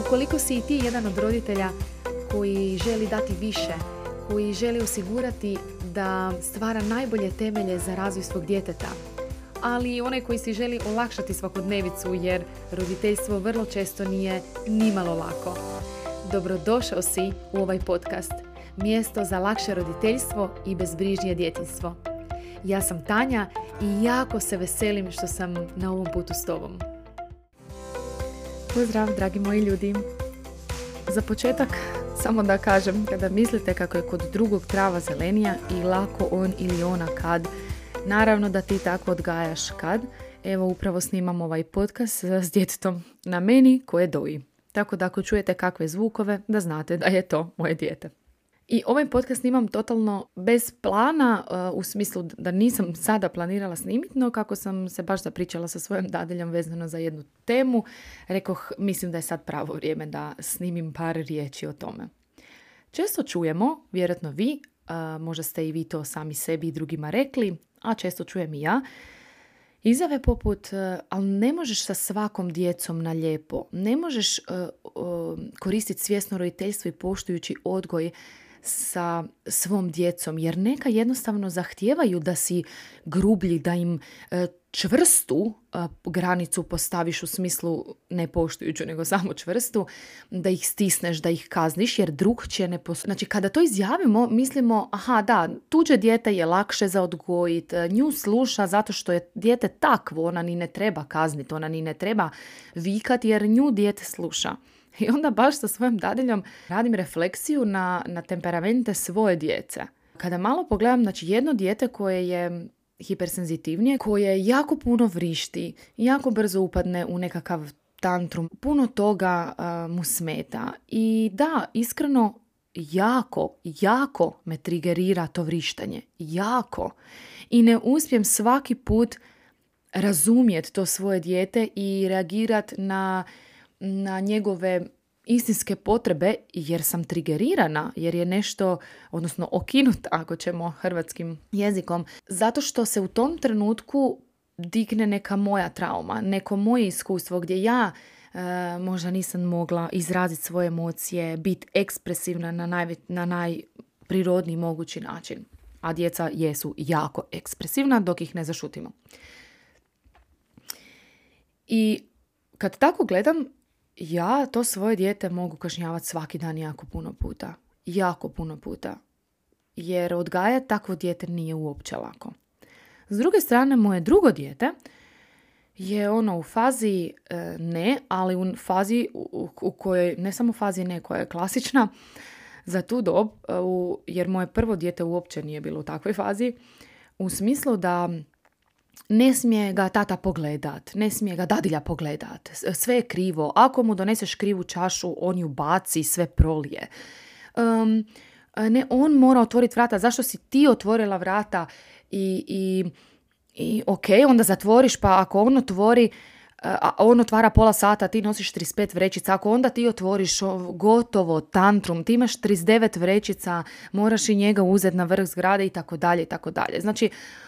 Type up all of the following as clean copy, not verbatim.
Ukoliko si i ti jedan od roditelja koji želi dati više, koji želi osigurati da stvara najbolje temelje za razvoj svog djeteta, ali i onaj koji si želi olakšati svakodnevicu jer roditeljstvo vrlo često nije nimalo lako. Dobrodošao si u ovaj podcast, mjesto za lakše roditeljstvo i bezbrižnije djetinjstvo. Ja sam Tanja i jako se veselim što sam na ovom putu s tobom. Pozdrav, dragi moji ljudi. Za početak, samo da kažem, kada mislite kako je kod drugog trava zelenija i lako on ili ona kad, naravno da ti tako odgajaš kad. Evo, upravo snimam ovaj podcast s djetetom na meni koje doji. Tako da ako čujete kakve zvukove, da znate da je to moje dijete. I ovaj podcast snimam totalno bez plana, u smislu da nisam sada planirala snimiti, no kako sam se baš zapričala sa svojom dadiljom vezano za jednu temu, rekoh, mislim da je sad pravo vrijeme da snimim par riječi o tome. Često čujemo, vjerojatno vi, možda ste i vi to sami sebi i drugima rekli, a često čujem i ja, izjave poput, ali ne možeš sa svakom djecom na lijepo, ne možeš koristiti svjesno roditeljstvo i poštujući odgoj sa svom djecom, jer neka jednostavno zahtijevaju da si grublji, da im čvrstu granicu postaviš u smislu ne poštujuću, nego samo čvrstu, da ih stisneš, da ih kazniš, jer drug će ne postoji. Znači, kada to izjavimo, mislimo, aha, da, tuđe dijete je lakše za odgojiti, nju sluša zato što je dijete takvo, ona ni ne treba kazniti, ona ni ne treba vikati, jer nju dijete sluša. I onda baš sa svojom dadiljom radim refleksiju na temperamente svoje djece. Kada malo pogledam, znači jedno dijete koje je hipersenzitivnije, koje jako puno vrišti, jako brzo upadne u nekakav tantrum, puno toga mu smeta. I da, iskreno, jako me trigerira to vrištanje. Jako. I ne uspijem svaki put razumjeti to svoje dijete i reagirati na njegove istinske potrebe, jer sam trigerirana, jer je nešto, odnosno okinuta, ako ćemo hrvatskim jezikom, zato što se u tom trenutku digne neka moja trauma, neko moje iskustvo gdje ja možda nisam mogla izraziti svoje emocije, biti ekspresivna na najprirodniji mogući način. A djeca jesu jako ekspresivna dok ih ne zašutimo. I kad tako gledam, ja to svoje dijete mogu kažnjavati svaki dan jako puno puta, jer odgajati takvo dijete nije uopće lako. S druge strane, moje drugo dijete je ono u fazi ne, ali u fazi u kojoj, ne samo fazi ne, koja je klasična za tu dob, jer moje prvo dijete uopće nije bilo u takvoj fazi, u smislu da ne smije ga tata pogledat, ne smije ga dadilja pogledat, sve je krivo. Ako mu doneseš krivu čašu, on ju baci, sve prolije. Ne, on mora otvoriti vrata, zašto si ti otvorila vrata i ok, onda zatvoriš, pa ako on otvori, a on otvara pola sata, ti nosiš 35 vrećica, ako onda ti otvoriš gotovo tantrum, ti imaš 39 vrećica, moraš i njega uzeti na vrh zgrade i tako dalje i tako dalje. Znači,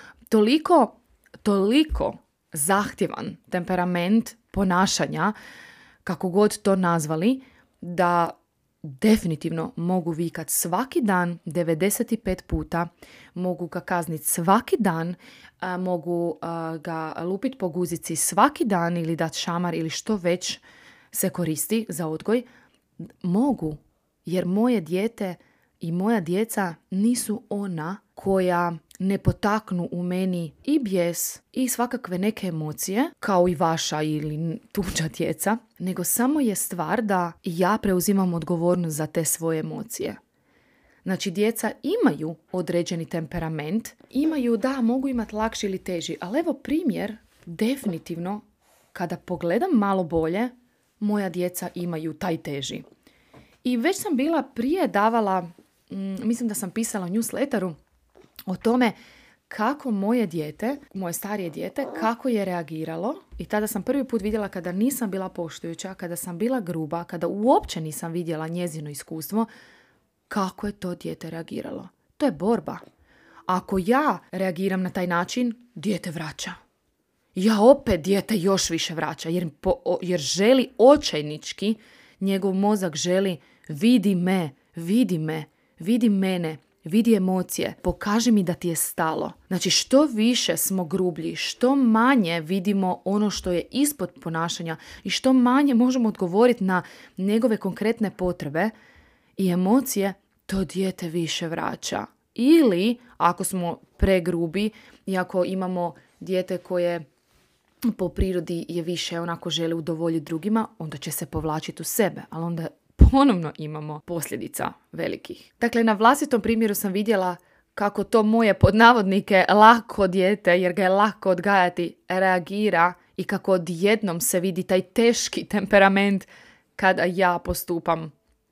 toliko zahtjevan temperament ponašanja, kako god to nazvali, da definitivno mogu vikat svaki dan 95 puta, mogu ga kazniti svaki dan, mogu ga lupit po guzici svaki dan ili dat šamar ili što već se koristi za odgoj. Mogu, jer moje dijete i moja djeca nisu ona koja ne potaknu u meni i bijes i svakakve neke emocije, kao i vaša ili tuđa djeca, nego samo je stvar da ja preuzimam odgovornost za te svoje emocije. Znači, djeca imaju određeni temperament, mogu imati lakši ili teži, ali evo primjer, definitivno, kada pogledam malo bolje, moja djeca imaju taj teži. I već sam bila prije davala, mislim da sam pisala u newsletteru, o tome kako moje starije dijete, kako je reagiralo. I tada sam prvi put vidjela kada nisam bila poštujuća, kada sam bila gruba, kada uopće nisam vidjela njezino iskustvo, kako je to dijete reagiralo. To je borba. Ako ja reagiram na taj način, dijete vraća. Ja opet dijete još više vraća, jer želi očajnički Njegov mozak želi vidi me, vidi mene, vidi emocije, pokaži mi da ti je stalo. Znači, što više smo grublji, što manje vidimo ono što je ispod ponašanja i što manje možemo odgovoriti na njegove konkretne potrebe i emocije, to dijete više vraća. Ili, ako smo pregrubi i ako imamo dijete koje po prirodi je više onako želi udovoljiti drugima, onda će se povlačiti u sebe, ali onda ponovno imamo posljedica velikih. Dakle, na vlastitom primjeru sam vidjela kako to moje pod navodnike lako dijete, jer ga je lako odgajati, reagira i kako odjednom se vidi taj teški temperament kada ja postupam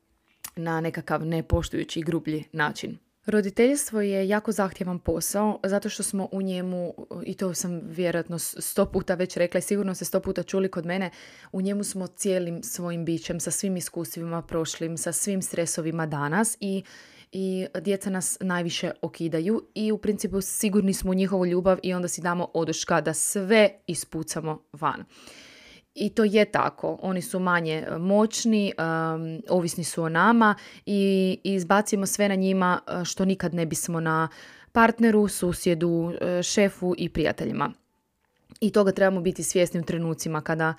na nekakav nepoštujući i grublji način. Roditeljstvo je jako zahtjevan posao zato što smo u njemu, i to sam vjerojatno 100 puta već rekla i sigurno se 100 puta čuli kod mene, u njemu smo cijelim svojim bićem, sa svim iskustvima prošlim, sa svim stresovima danas i djeca nas najviše okidaju i u principu sigurni smo u njihovu ljubav i onda si damo oduška da sve ispucamo van. I to je tako. Oni su manje moćni, ovisni su o nama i izbacimo sve na njima što nikad ne bismo na partneru, susjedu, šefu i prijateljima. I toga trebamo biti svjesni u trenucima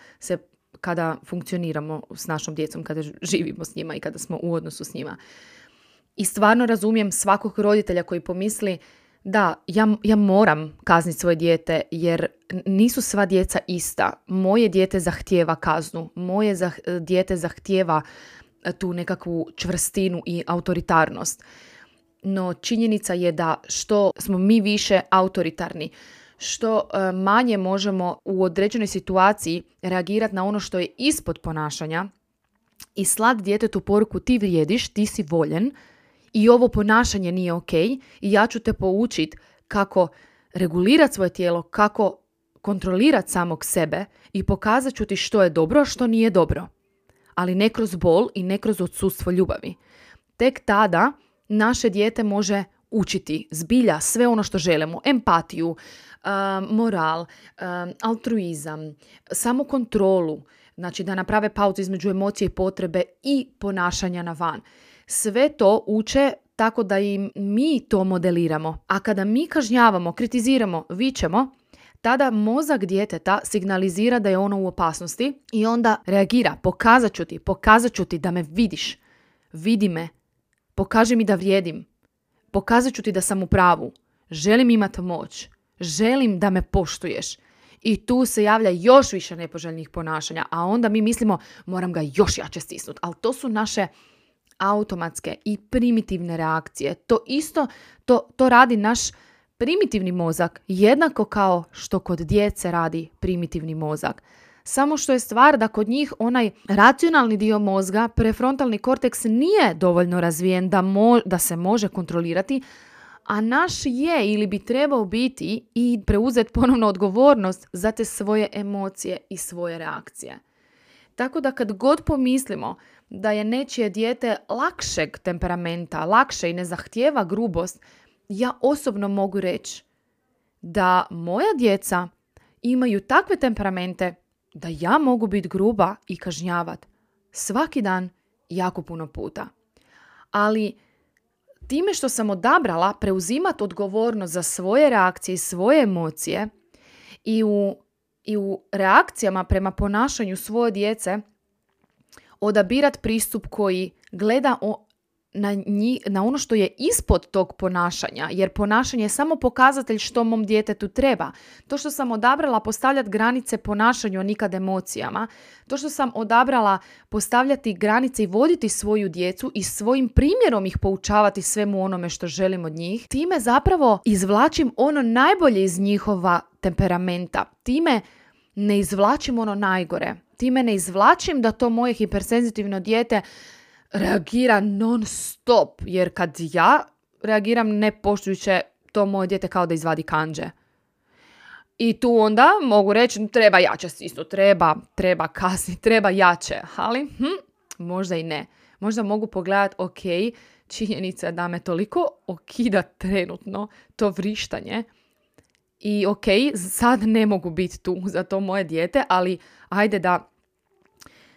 kada funkcioniramo s našom djecom, kada živimo s njima i kada smo u odnosu s njima. I stvarno razumijem svakog roditelja koji pomisli da, ja moram kazniti svoje dijete jer nisu sva djeca ista. Moje dijete zahtijeva kaznu. Moje dijete zahtijeva tu nekakvu čvrstinu i autoritarnost. No činjenica je da što smo mi više autoritarni, što manje možemo u određenoj situaciji reagirati na ono što je ispod ponašanja i slati djetetu poruku ti vrijediš, ti si voljen, i ovo ponašanje nije ok i ja ću te poučiti kako regulirati svoje tijelo, kako kontrolirati samog sebe i pokazat ću ti što je dobro, a što nije dobro. Ali ne kroz bol i ne kroz odsustvo ljubavi. Tek tada naše dijete može učiti zbilja sve ono što želimo. Empatiju, moral, altruizam, samokontrolu. Znači da naprave pauzu između emocije i potrebe i ponašanja na van. Sve to uče tako da im mi to modeliramo. A kada mi kažnjavamo, kritiziramo, vičemo, tada mozak djeteta signalizira da je ono u opasnosti i onda reagira. Pokazat ću ti da me vidiš. Vidi me. Pokaži mi da vrijedim. Pokazat ću ti da sam u pravu. Želim imati moć. Želim da me poštuješ. I tu se javlja još više nepoželjnih ponašanja. A onda mi mislimo, moram ga još jače stisnuti. Ali to su naše automatske i primitivne reakcije. To isto, to radi naš primitivni mozak, jednako kao što kod djece radi primitivni mozak. Samo što je stvar da kod njih onaj racionalni dio mozga, prefrontalni korteks, nije dovoljno razvijen da se može kontrolirati, a naš je ili bi trebao biti i preuzeti ponovno odgovornost za te svoje emocije i svoje reakcije. Tako da kad god pomislimo da je nečije dijete lakšeg temperamenta, lakše i ne zahtijeva grubost, ja osobno mogu reći da moja djeca imaju takve temperamente da ja mogu biti gruba i kažnjavat svaki dan jako puno puta. Ali time što sam odabrala preuzimati odgovornost za svoje reakcije i svoje emocije i u reakcijama prema ponašanju svoje djece odabirat pristup koji gleda na ono što je ispod tog ponašanja, jer ponašanje je samo pokazatelj što mom djetetu treba. To što sam odabrala postavljati granice ponašanju, a nikad emocijama, to što sam odabrala postavljati granice i voditi svoju djecu i svojim primjerom ih poučavati svemu onome što želim od njih, time zapravo izvlačim ono najbolje iz njihova temperamenta. Time ne izvlačim ono najgore. Time ne izvlačim da to moje hipersenzitivno dijete reagira non stop, jer kad ja reagiram nepoštujuće, to moje dijete kao da izvadi kandže. I tu onda mogu reći treba jače stisnuti, treba kazniti, treba jače, ali možda i ne. Možda mogu pogledati, ok, činjenica je da me toliko okida trenutno to vrištanje i ok, sad ne mogu biti tu za to moje dijete, ali ajde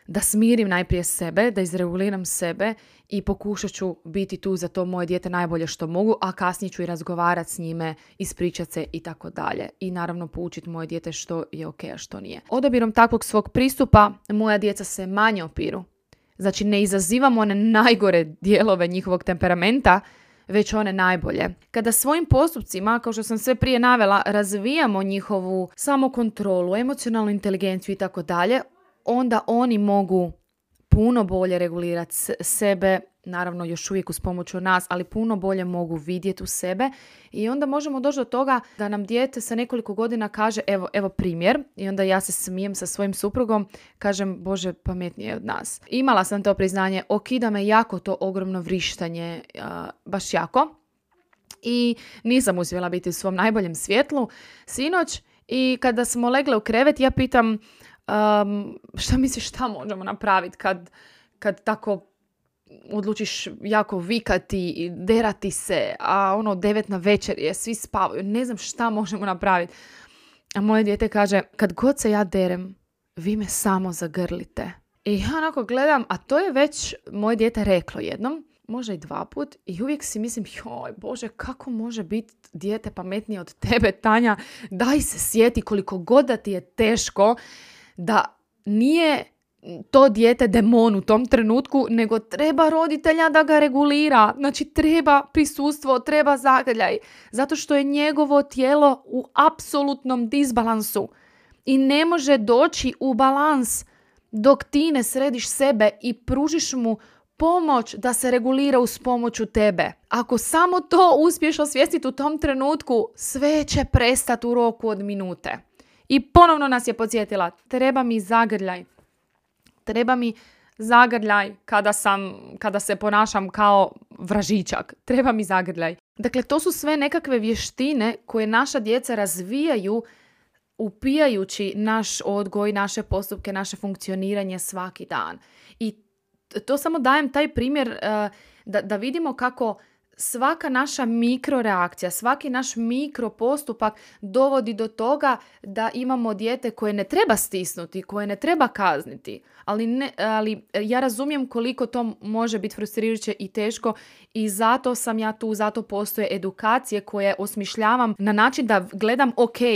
da smirim najprije sebe, da izreguliram sebe i pokušat ću biti tu za to moje dijete najbolje što mogu, a kasnije ću i razgovarati s njime, ispričat se i tako dalje. I naravno poučiti moje dijete što je ok, a što nije. Odabirom takvog svog pristupa moja djeca se manje opiru. Znači ne izazivamo one najgore dijelove njihovog temperamenta, već one najbolje. Kada svojim postupcima, kao što sam sve prije navela, razvijamo njihovu samokontrolu, emocionalnu inteligenciju i tako dalje, onda oni mogu puno bolje regulirati sebe, naravno još uvijek uz pomoć od nas, ali puno bolje mogu vidjeti u sebe i onda možemo doći do toga da nam dijete sa nekoliko godina kaže evo primjer i onda ja se smijem sa svojim suprugom, kažem Bože pametnije od nas. Imala sam to priznanje, okida me jako to ogromno vrištanje, baš jako i nisam uspjela biti u svom najboljem svjetlu sinoć i kada smo legle u krevet ja pitam šta misliš šta možemo napraviti kad tako odlučiš jako vikati i derati se, a 9 na večer je, svi spavaju, ne znam šta možemo napraviti. A moje dijete kaže, kad god se ja derem, vi me samo zagrlite. I ja onako gledam, a to je već moje dijete reklo jednom, možda i 2 put i uvijek si mislim, joj Bože, kako može biti dijete pametnije od tebe, Tanja, daj se sjeti koliko god da ti je teško, da nije to dijete demon u tom trenutku, nego treba roditelja da ga regulira. Znači treba prisustvo, treba zagrljaj. Zato što je njegovo tijelo u apsolutnom disbalansu. I ne može doći u balans dok ti ne središ sebe i pružiš mu pomoć da se regulira uz pomoću tebe. Ako samo to uspiješ osvijestiti u tom trenutku, sve će prestati u roku od minute. I ponovno nas je podsjetila, treba mi zagrljaj. Treba mi zagrljaj kada se ponašam kao vražićak. Treba mi zagrljaj. Dakle, to su sve nekakve vještine koje naša djeca razvijaju upijajući naš odgoj, naše postupke, naše funkcioniranje svaki dan. I to samo dajem taj primjer da vidimo kako svaka naša mikroreakcija, svaki naš mikropostupak dovodi do toga da imamo dijete koje ne treba stisnuti, koje ne treba kazniti. Ali ja razumijem koliko to može biti frustrirajuće i teško i zato sam ja tu, zato postoje edukacije koje osmišljavam na način da gledam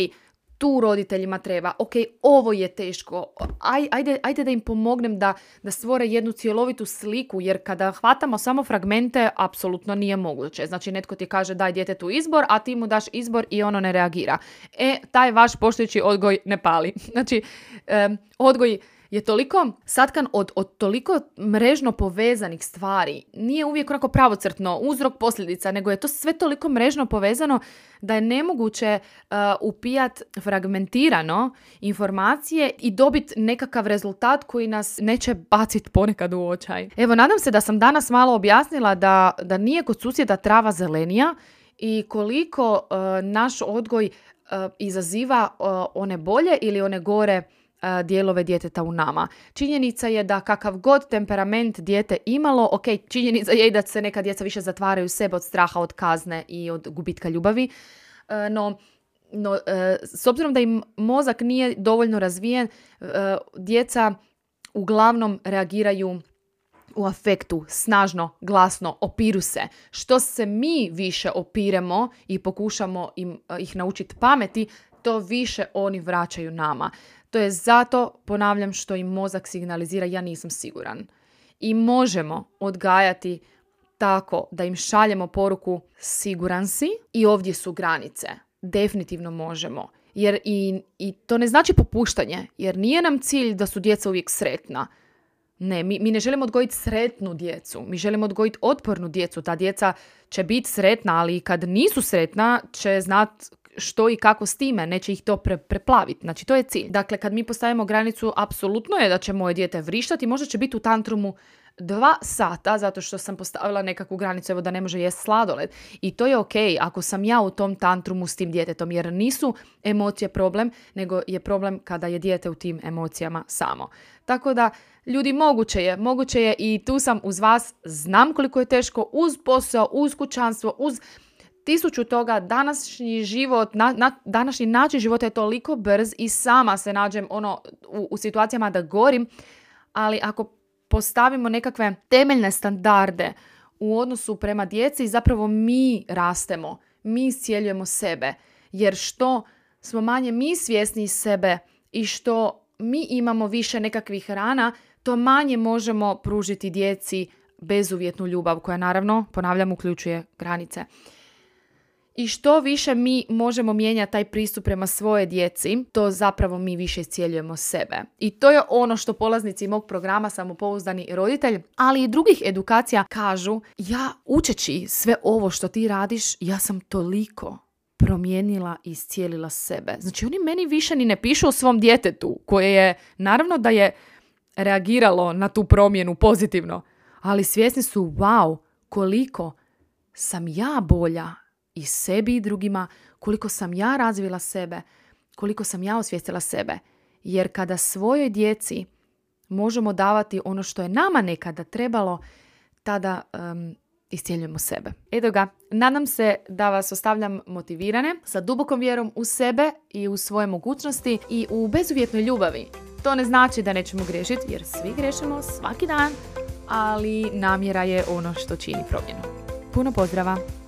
tu roditeljima treba, ovo je teško, ajde da im pomognem da stvore jednu cjelovitu sliku, jer kada hvatamo samo fragmente, apsolutno nije moguće. Znači, netko ti kaže daj djetetu izbor, a ti mu daš izbor i ono ne reagira. Taj vaš postojeći odgoj ne pali. Znači, odgoj je toliko satkan od toliko mrežno povezanih stvari. Nije uvijek onako pravocrtno, uzrok posljedica, nego je to sve toliko mrežno povezano da je nemoguće upijat fragmentirano informacije i dobiti nekakav rezultat koji nas neće baciti ponekad u očaj. Evo, nadam se da sam danas malo objasnila da nije kod susjeda trava zelenija i koliko naš odgoj izaziva one bolje ili one gore dijelove djeteta u nama. Činjenica je da kakav god temperament dijete imalo, činjenica je i da se neka djeca više zatvaraju sebe od straha, od kazne i od gubitka ljubavi, no s obzirom da im mozak nije dovoljno razvijen, djeca uglavnom reagiraju u afektu, snažno, glasno, opiru se. Što se mi više opiremo i pokušamo ih naučiti pameti, to više oni vraćaju nama. To je zato, ponavljam, što im mozak signalizira ja nisam siguran. I možemo odgajati tako da im šaljemo poruku siguran si i ovdje su granice. Definitivno možemo. Jer i to ne znači popuštanje, jer nije nam cilj da su djeca uvijek sretna. Ne, mi ne želimo odgojiti sretnu djecu. Mi želimo odgojiti otpornu djecu. Ta djeca će biti sretna, ali kad nisu sretna će znati što i kako s time, neće ih to preplaviti. Znači, to je cilj. Dakle, kad mi postavimo granicu, apsolutno je da će moje dijete vrištati, možda će biti u tantrumu 2 sata, zato što sam postavila nekakvu granicu, evo da ne može jesti sladoled. I to je ako sam ja u tom tantrumu s tim djetetom, jer nisu emocije problem, nego je problem kada je dijete u tim emocijama samo. Tako da, ljudi, moguće je i tu sam uz vas, znam koliko je teško, uz posao, uz kućanstvo, uz 1000 toga, današnji život, današnji način života je toliko brz i sama se nađem u situacijama da gorim, ali ako postavimo nekakve temeljne standarde u odnosu prema djeci, zapravo mi rastemo, mi iscijeljujemo sebe. Jer što smo manje mi svjesni sebe i što mi imamo više nekakvih rana, to manje možemo pružiti djeci bezuvjetnu ljubav, koja naravno, ponavljam, uključuje granice. I što više mi možemo mijenjati taj pristup prema svoje djeci, to zapravo mi više iscijeljujemo sebe. I to je ono što polaznici mog programa Samopouzdani roditelj, ali i drugih edukacija kažu, ja učeći sve ovo što ti radiš, ja sam toliko promijenila i iscijelila sebe. Znači oni meni više ni ne pišu o svom djetetu, koje je, naravno da je reagiralo na tu promjenu pozitivno, ali svjesni su, wow, koliko sam ja bolja i sebi i drugima, koliko sam ja razvila sebe, koliko sam ja osvijestila sebe. Jer kada svojoj djeci možemo davati ono što je nama nekada trebalo, tada iscijeljujemo sebe. Eto ga, nadam se da vas ostavljam motivirane, sa dubokom vjerom u sebe i u svoje mogućnosti i u bezuvjetnoj ljubavi. To ne znači da nećemo griješiti, jer svi grešimo svaki dan, ali namjera je ono što čini promjenu. Puno pozdrava!